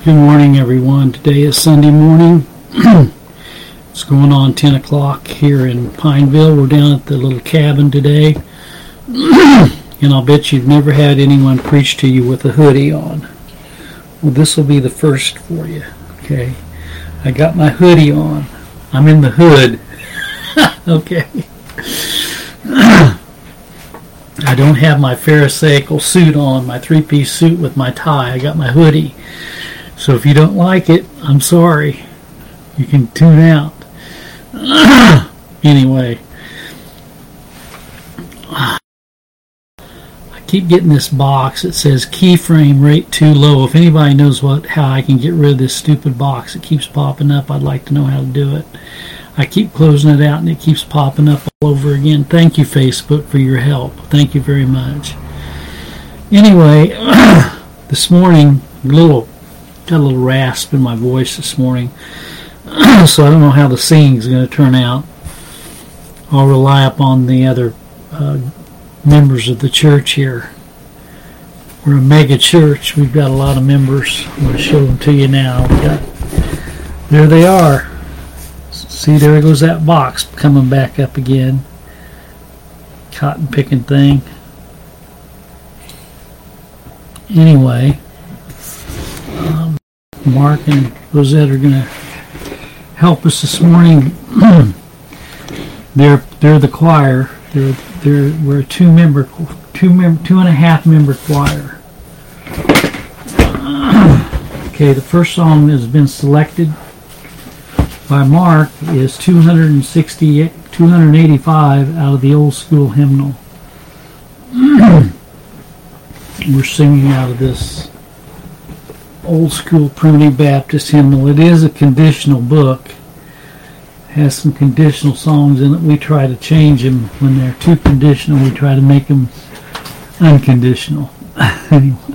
Good morning, everyone. Today is Sunday morning. It's going on 10 o'clock here in Pineville. We're down at the little cabin today. And I'll bet you've never had anyone preach to you with a hoodie on. Well, this will be the first for you. Okay. I got my hoodie on. I'm in the hood. Okay. I don't have my Pharisaical suit on, my three-piece suit with my tie. I got my hoodie. So if you don't like it, I'm sorry. You can tune out. Anyway. I keep getting this box. It says keyframe rate too low. If anybody knows how I can get rid of this stupid box, it keeps popping up. I'd like to know how to do it. I keep closing it out and it keeps popping up all over again. Thank you, Facebook, for your help. Thank you very much. Anyway, this morning, got a little rasp in my voice this morning, so I don't know how the singing is going to turn out. I'll rely upon the other members of the church here. We're a mega church. We've got a lot of members. I'm going to show them to you now. There they are. See, there goes that box coming back up again. Cotton picking thing. Anyway, Mark and Rosette are going to help us this morning. They're the choir. We're a two and a half member choir. Okay, the first song has been selected by Mark is 285 out of the old school hymnal. We're singing out of this old school Primitive Baptist hymnal. It is a conditional book. It has some conditional songs in it. We try to change them when they're too conditional. We try to make them unconditional. Anyway.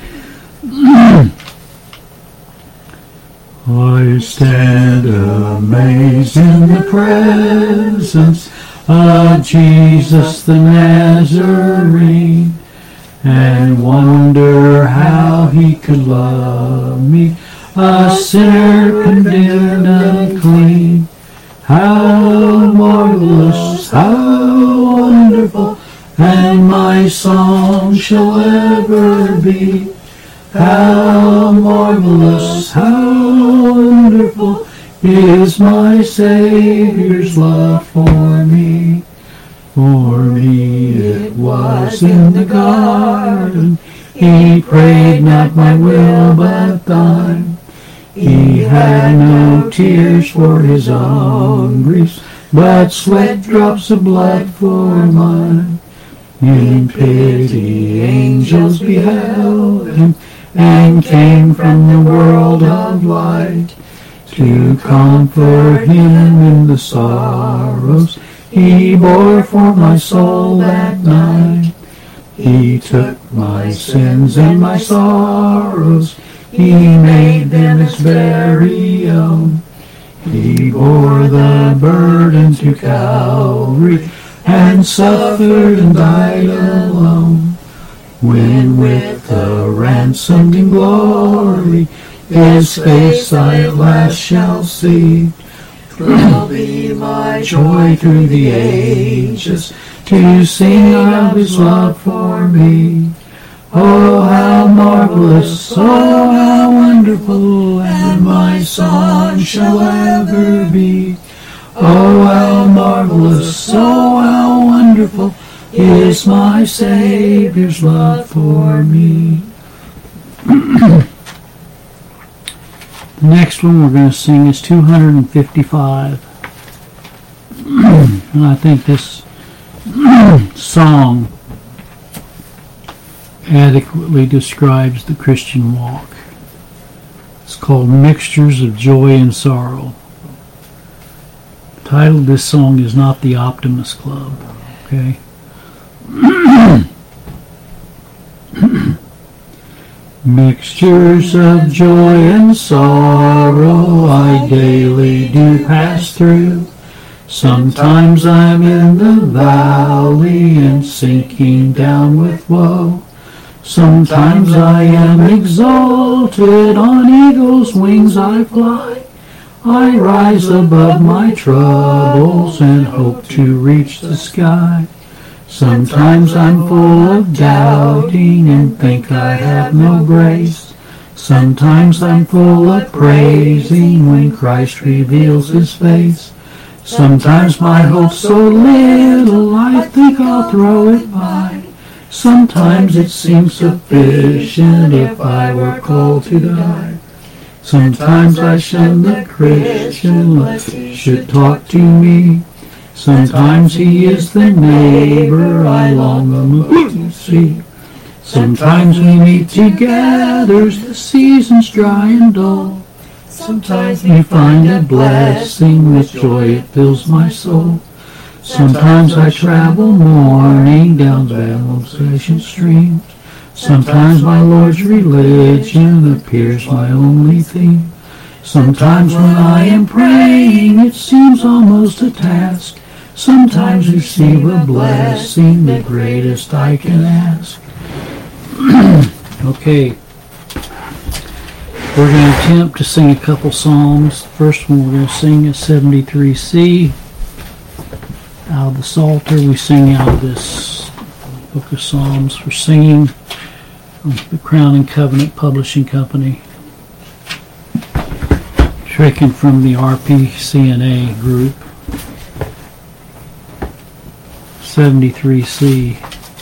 I stand amazed in the presence of Jesus the Nazarene, and wonder how he could love me, a sinner condemned unclean. How marvelous, how wonderful, and my song shall ever be. How marvelous, how wonderful is my Savior's love for me. For me it was in the garden, he prayed not my will but thine. He had no tears for his own griefs, but sweat drops of blood for mine. In pity angels beheld him, and came from the world of light to comfort him in the sorrows he bore for my soul that night. He took my sins and my sorrows, he made them his very own. He bore the burden to Calvary and suffered and died alone. When with the ransomed in glory his face I at last shall see, 'twill be my joy through the ages to sing of his love for me. Oh, how marvelous, oh, how wonderful, and my song shall ever be. Oh, how marvelous, oh, how wonderful is my Savior's love for me. The next one we're going to sing is 255. And I think this song adequately describes the Christian walk. It's called Mixtures of Joy and Sorrow. The title of this song is not The Optimist Club. Okay? Mixtures of joy and sorrow I daily do pass through. Sometimes I'm in the valley and sinking down with woe. Sometimes I am exalted, on eagle's wings I fly. I rise above my troubles and hope to reach the sky. Sometimes I'm full of doubting and think I have no grace. Sometimes I'm full of praising when Christ reveals his face. Sometimes my hope's so little I think I'll throw it by. Sometimes it seems sufficient if I were called to die. Sometimes I shun the Christian lest he should talk to me. Sometimes he is the neighbor I long to see. Sometimes we meet together, the season's dry and dull. Sometimes we find a blessing, with joy it fills my soul. Sometimes I travel mourning down Babylon's ancient streams. Sometimes my Lord's religion appears my only theme. Sometimes when I am praying it seems almost a task. Sometimes receive a blessing, the greatest I can ask. Okay. We're going to attempt to sing a couple psalms. The first one we're going to sing is 73C. Out of the Psalter, we sing out of this book of Psalms for singing from the Crown and Covenant Publishing Company. Taken from the RPCNA group. 73C.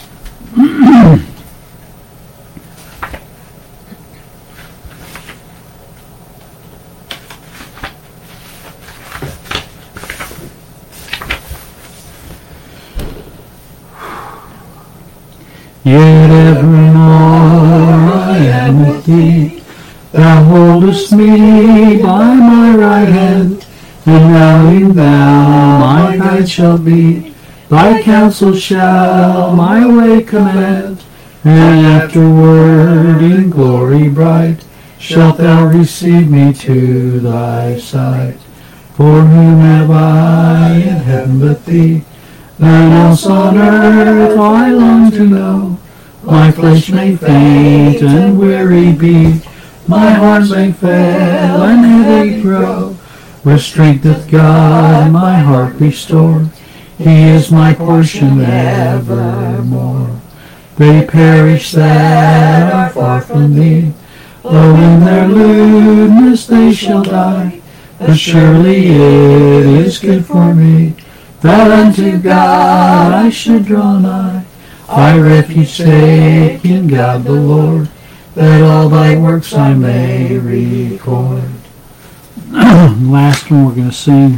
Yet evermore I am with thee. Thou holdest me by my right hand, and rallying thou my guide shall be. Thy counsel shall my way command, and afterward in glory bright shalt thou receive me to thy side. For whom have I in heaven but thee? None else on earth I long to know. My flesh may faint and weary be, my heart may fail and heavy grow. With strength doth God my heart restore. He is my portion evermore. They perish that are far from thee, though in their lewdness they shall die. But surely it is good for me that unto God I should draw nigh. I refuge take in God the Lord, that all thy works I may record. Last one we're going to sing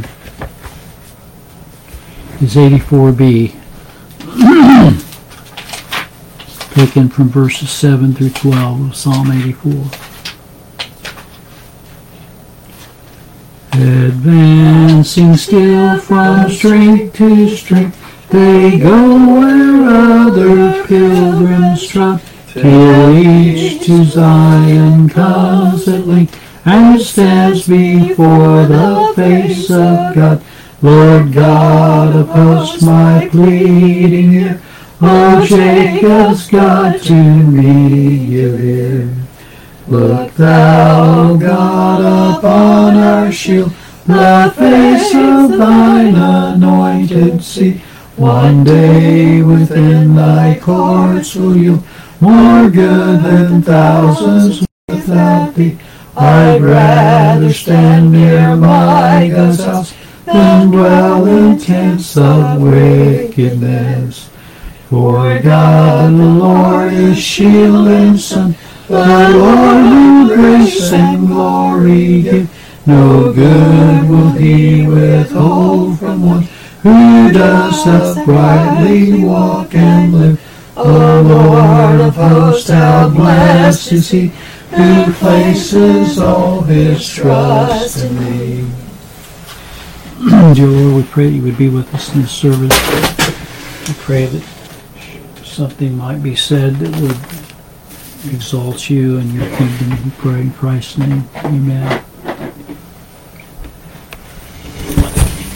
is 84B, taken from verses 7 through 12 of Psalm 84. Advancing still from strength to strength, they go where other pilgrims trot, till each to Zion comes at length, and stands before the face of God. Lord God of hosts, my pleading ear, O Jacob's God, to me give ear. Look thou, God, upon our shield, the face of thine anointed see. One day within thy courts will yield more good than thousands without thee. I'd rather stand near my God's house than dwell in tents of wickedness. For God the Lord is shield and sun, the Lord who grace and glory give. No good will he withhold from one who does uprightly walk and live. O Lord of hosts, how blessed is he who places all his trust in thee. Dear Lord, we pray that you would be with us in this service. We pray that something might be said that would exalt you and your kingdom. We pray in Christ's name. Amen.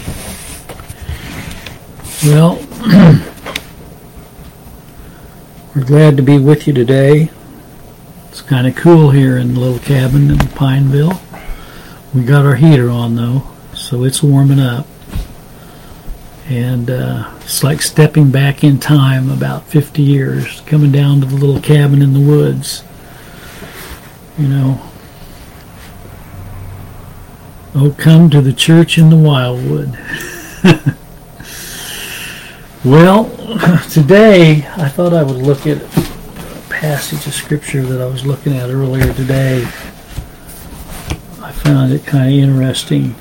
Well, We're glad to be with you today. It's kind of cool here in the little cabin in Pineville. We got our heater on though, so it's warming up. And it's like stepping back in time about 50 years, coming down to the little cabin in the woods. You know, oh, come to the church in the wildwood. Well, today I thought I would look at a passage of scripture that I was looking at earlier today. I found it kind of interesting.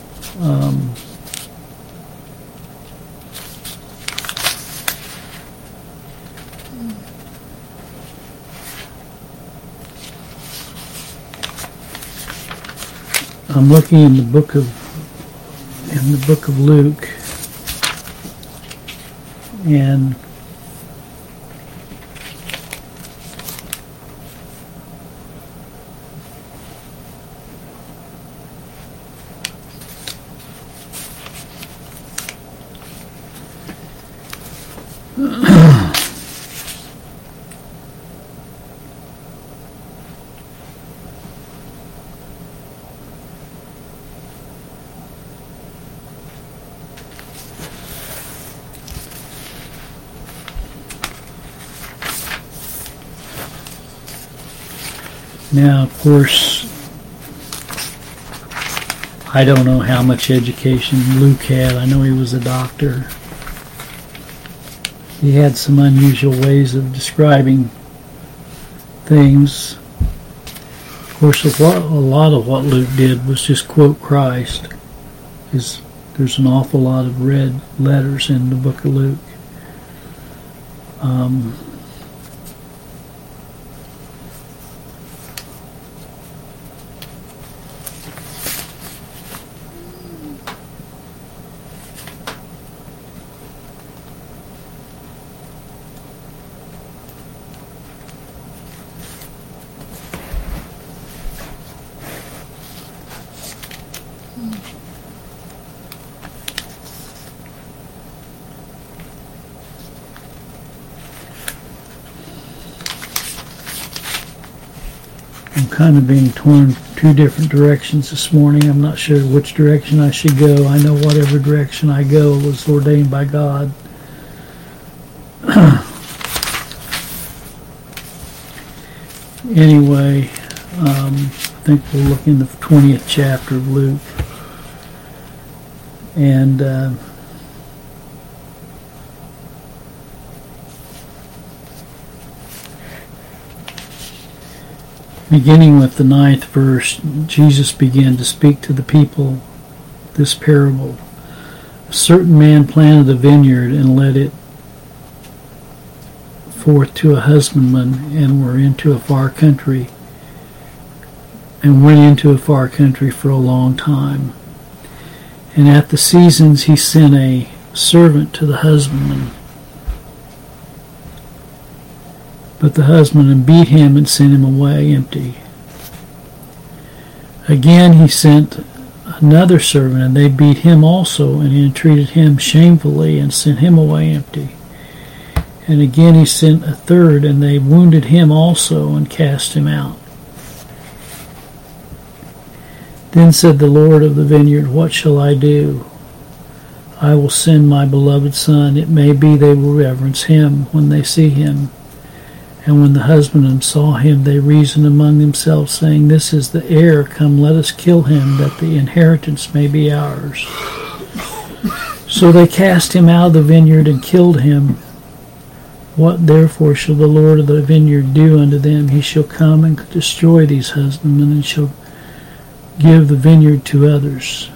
I'm looking in the book of Luke, and now, of course, I don't know how much education Luke had. I know he was a doctor. He had some unusual ways of describing things. Of course, a lot of what Luke did was just quote Christ. There's an awful lot of red letters in the book of Luke. I'm kind of being torn two different directions this morning. I'm not sure which direction I should go. I know whatever direction I go was ordained by God. Anyway, I think we'll look in the 20th chapter of Luke. And beginning with the 9th verse, Jesus began to speak to the people this parable. A certain man planted a vineyard and led it forth to a husbandman, and went into a far country for a long time. And at the seasons he sent a servant to the husbandman. But the husbandman beat him and sent him away empty. Again he sent another servant, and they beat him also, and entreated him shamefully, and sent him away empty. And again he sent a third, and they wounded him also, and cast him out. Then said the Lord of the vineyard, What shall I do? I will send my beloved son. It may be they will reverence him when they see him. And when the husbandmen saw him, they reasoned among themselves, saying, This is the heir. Come, let us kill him, that the inheritance may be ours. So they cast him out of the vineyard and killed him. What therefore shall the Lord of the vineyard do unto them? He shall come and destroy these husbandmen, and shall give the vineyard to others.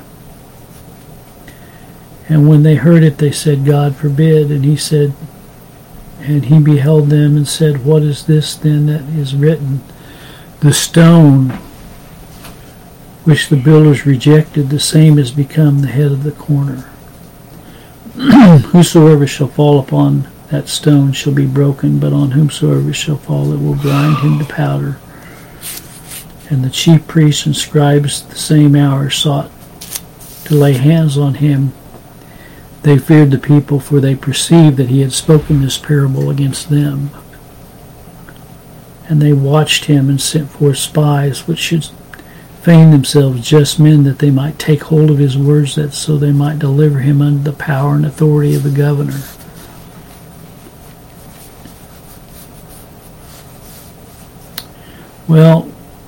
And when they heard it, they said, God forbid. And he said, and he beheld them and said, What is this then that is written? The stone which the builders rejected, the same has become the head of the corner. Whosoever shall fall upon that stone shall be broken, but on whomsoever shall fall it will grind him to powder. And the chief priests and scribes the same hour sought to lay hands on him. They feared the people, for they perceived that he had spoken this parable against them. And they watched him and sent forth spies, which should feign themselves just men, that they might take hold of his words, that so they might deliver him under the power and authority of the governor. Well,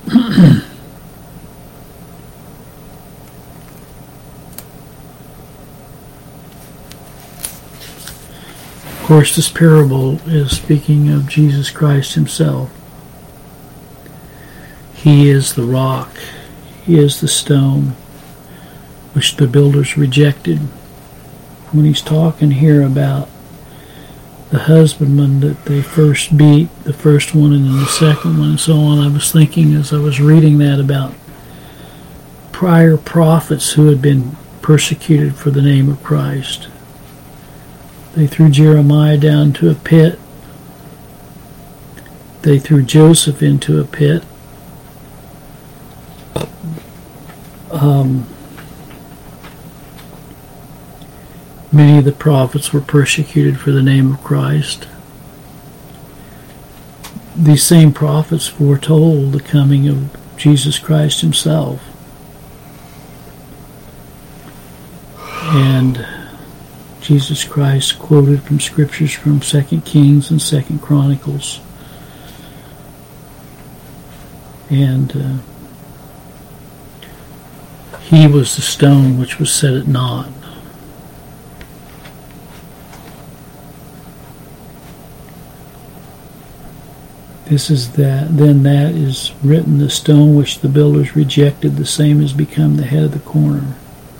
of course, this parable is speaking of Jesus Christ himself. He is the rock. He is the stone which the builders rejected. When he's talking here about the husbandman that they first beat, the first one and then the second one and so on, I was thinking as I was reading that about prior prophets who had been persecuted for the name of Christ. They threw Jeremiah down to a pit. They threw Joseph into a pit. Many of the prophets were persecuted for the name of Christ. These same prophets foretold the coming of Jesus Christ himself. And Jesus Christ quoted from scriptures from 2 Kings and 2 Chronicles. And he was the stone which was set at naught. This is that. Then that is written, the stone which the builders rejected, the same has become the head of the corner.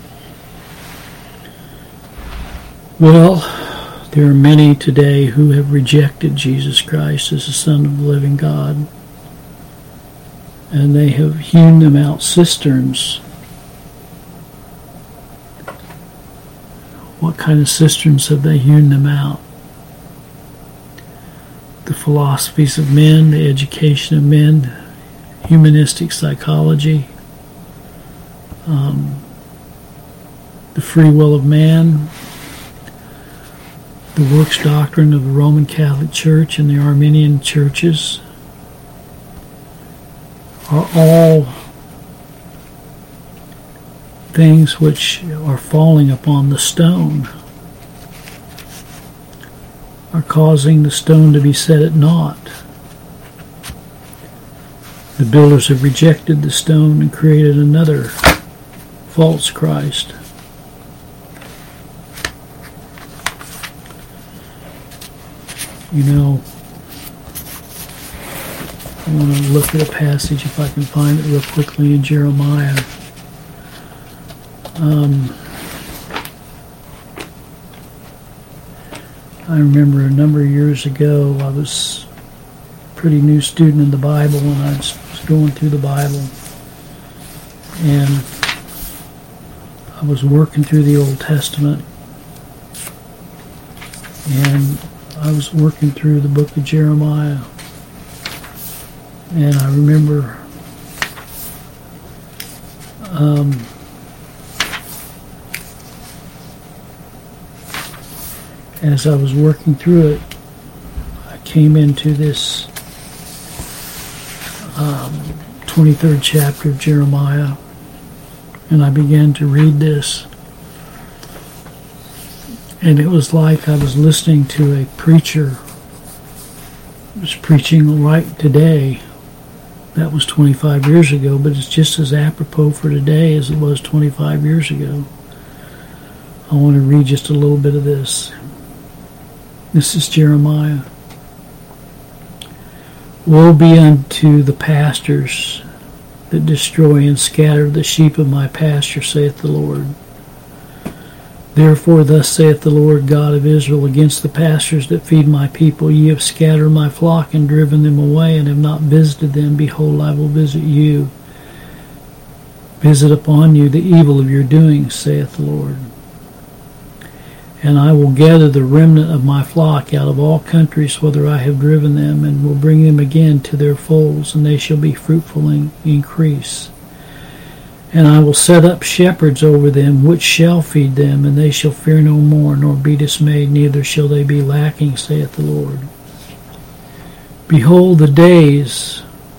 Well, there are many today who have rejected Jesus Christ as the Son of the living God. And they have hewn them out cisterns. What kind of cisterns have they hewn them out? The philosophies of men, the education of men, humanistic psychology, the free will of man, the works doctrine of the Roman Catholic Church and the Armenian churches are all things which are falling upon the stone, are causing the stone to be set at naught. The builders have rejected the stone and created another false Christ. You know, I want to look at a passage, if I can find it real quickly, in Jeremiah. I remember a number of years ago, I was a pretty new student in the Bible, and I was going through the Bible, and I was working through the Old Testament, and I was working through the book of Jeremiah, and I remember as I was working through it, I came into this 23rd chapter of Jeremiah, and I began to read this. And it was like I was listening to a preacher who was preaching right today. That was 25 years ago, but it's just as apropos for today as it was 25 years ago. I want to read just a little bit of this. This is Jeremiah. Woe be unto the pastors that destroy and scatter the sheep of my pasture, saith the Lord. Therefore thus saith the Lord God of Israel against the pastors that feed my people, ye have scattered my flock and driven them away, and have not visited them. Behold, I will visit you, visit upon you the evil of your doings, saith the Lord. And I will gather the remnant of my flock out of all countries, whither I have driven them, and will bring them again to their folds, and they shall be fruitful and increase. And I will set up shepherds over them, which shall feed them, and they shall fear no more, nor be dismayed, neither shall they be lacking, saith the Lord. Behold, the days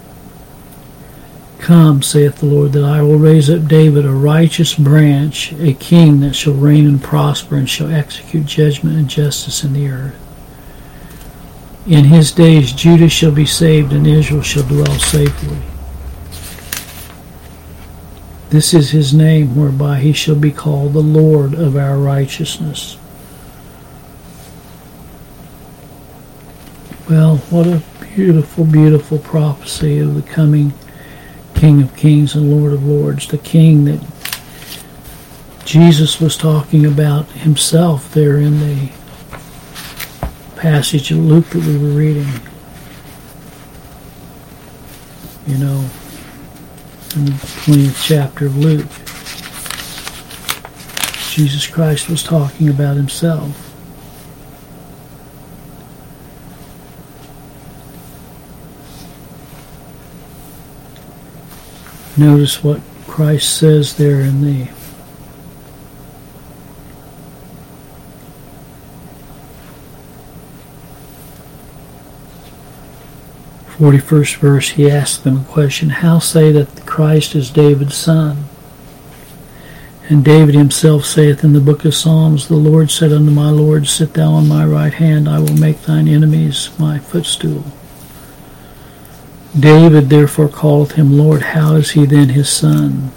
come, saith the Lord, that I will raise up David a righteous branch, a king that shall reign and prosper, and shall execute judgment and justice in the earth. In his days Judah shall be saved, and Israel shall dwell safely. This is his name, whereby he shall be called the Lord of our righteousness. Well, what a beautiful, beautiful prophecy of the coming King of Kings and Lord of Lords, the King that Jesus was talking about himself there in the passage of Luke that we were reading. You know, in the 20th chapter of Luke, Jesus Christ was talking about himself. Notice what Christ says there in the 41st verse. He asked them a question, how say that the Christ is David's son? And David himself saith in the book of Psalms, the Lord said unto my Lord, sit thou on my right hand, I will make thine enemies my footstool. David therefore calleth him Lord. How is he then his son?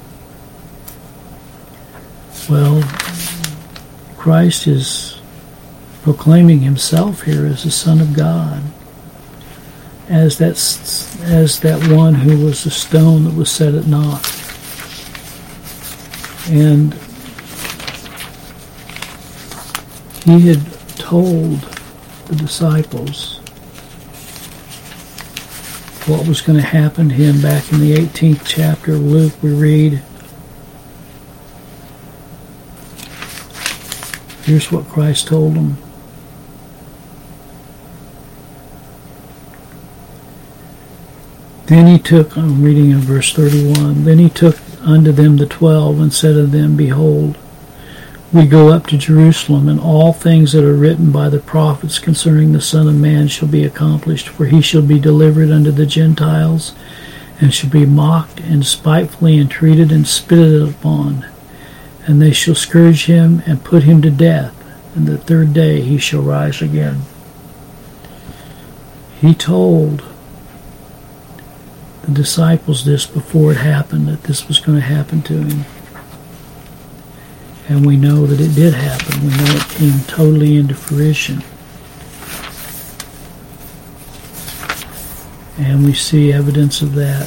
Well, Christ is proclaiming himself here as the Son of God, as that one who was the stone that was set at naught. And he had told the disciples what was going to happen to him back in the 18th chapter of Luke. We read, here's what Christ told them. Then he took, I'm reading in verse 31, then he took unto them the 12, and said unto them, behold, we go up to Jerusalem, and all things that are written by the prophets concerning the Son of Man shall be accomplished. For he shall be delivered unto the Gentiles, and shall be mocked, and spitefully entreated, and spitted upon. And they shall scourge him, and put him to death, and the third day he shall rise again. He told the disciples this before it happened, that this was going to happen to him. And we know that it did happen. We know it came totally into fruition. And we see evidence of that.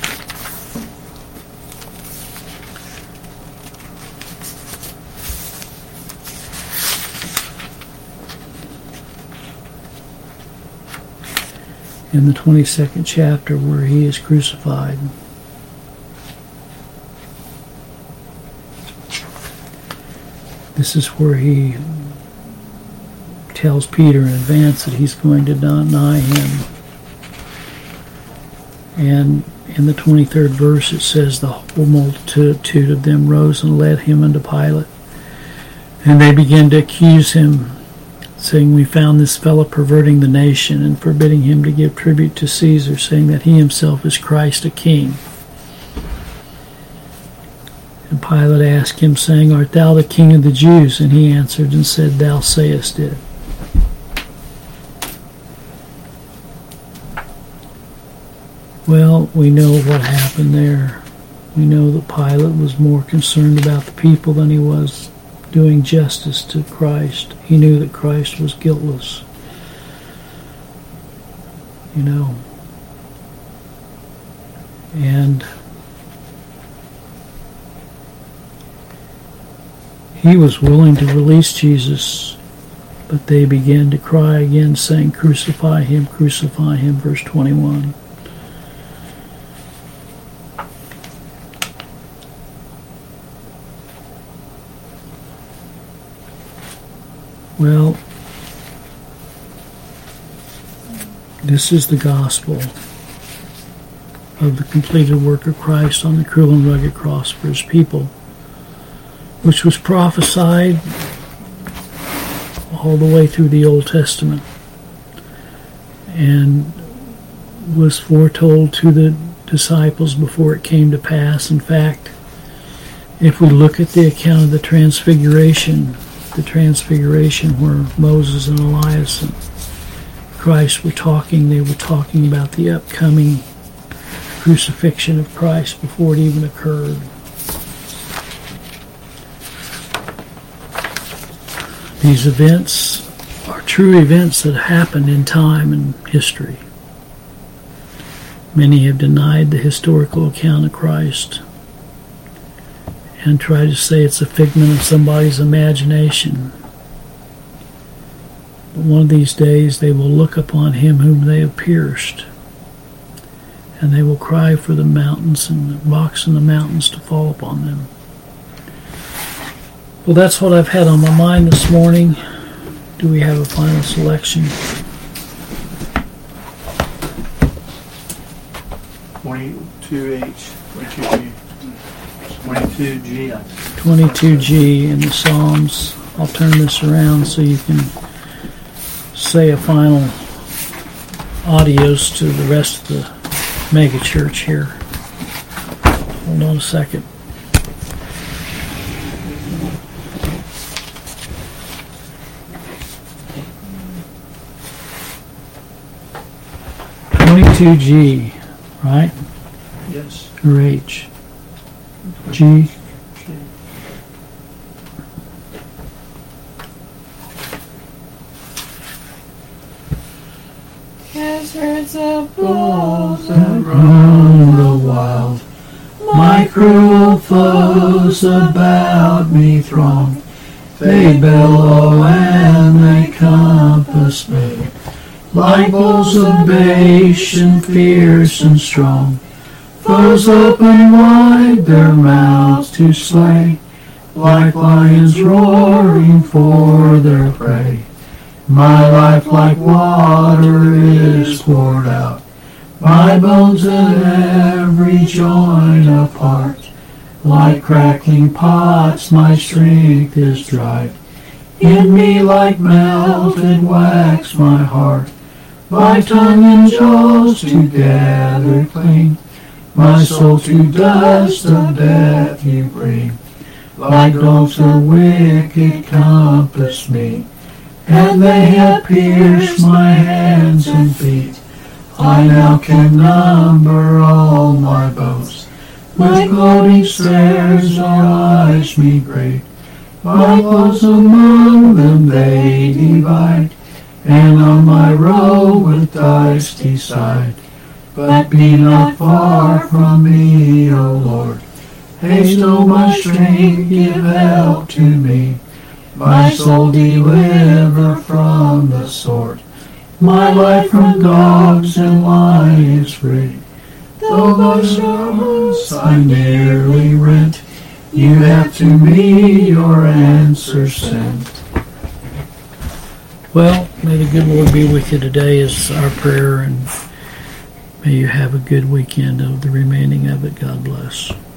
In the 22nd chapter where he is crucified. This is where he tells Peter in advance that he's going to deny him. And in the 23rd verse it says, the whole multitude of them rose and led him unto Pilate. And they began to accuse him, saying, we found this fellow perverting the nation and forbidding him to give tribute to Caesar, saying that he himself is Christ, a king. And Pilate asked him, saying, art thou the king of the Jews? And he answered and said, thou sayest it. Well, we know what happened there. We know that Pilate was more concerned about the people than he was doing justice to Christ. He knew that Christ was guiltless. You know. And he was willing to release Jesus, but they began to cry again, saying, crucify him, verse 21. Well, this is the gospel of the completed work of Christ on the cruel and rugged cross for his people, which was prophesied all the way through the Old Testament. and was foretold to the disciples before it came to pass. In fact, if we look at the account of the Transfiguration where Moses and Elias and Christ were talking, they were talking about the upcoming crucifixion of Christ before it even occurred. These events are true events that happened in time and history. Many have denied the historical account of Christ and try to say it's a figment of somebody's imagination. But one of these days they will look upon him whom they have pierced, and they will cry for the mountains and the rocks in the mountains to fall upon them. Well, that's what I've had on my mind this morning. Do we have a final selection? 22H, 22G. 22G. 22G in the Psalms. I'll turn this around so you can say a final adios to the rest of the mega church here. Hold on a second. G, right? Yes. Or H? G. As herds of bulls that roam the wild, my cruel foes about me throng. They bellow and they compass me, like bulls of Bashan, fierce and strong. Foes open wide their mouths to slay, like lions roaring for their prey. My life like water is poured out, my bones and every joint apart. Like crackling pots my strength is dried, in me like melted wax my heart. My tongue and jaws together cling, my soul to dust of death you bring. Like dogs the wicked compass me, and they have pierced my hands and feet. I now can number all my bones, with gloating stares eyes me great. My foes among them they divide, and on my road with dice decide. But be not far from me, O Lord. Haste, O my strength, give help to me. My soul deliver from the sword, my life from dogs and lions free. Though my servants I nearly rent, you have to me your answer sent. Well, may the good Lord be with you today is our prayer, and may you have a good weekend of the remaining of it. God bless.